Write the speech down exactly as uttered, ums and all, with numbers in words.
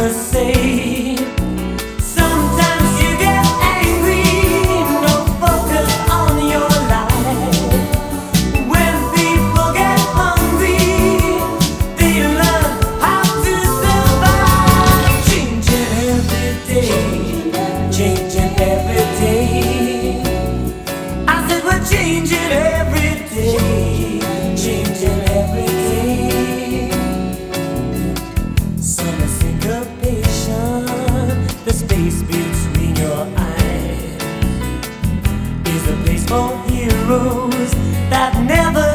the same. Sometimes you get angry, no focus on your life. When people get hungry, they learn how to survive. Changing every day, changing every day. I said we're changing every day, changing every day. Summer syncopation, the space between your eyes is a place for heroes that never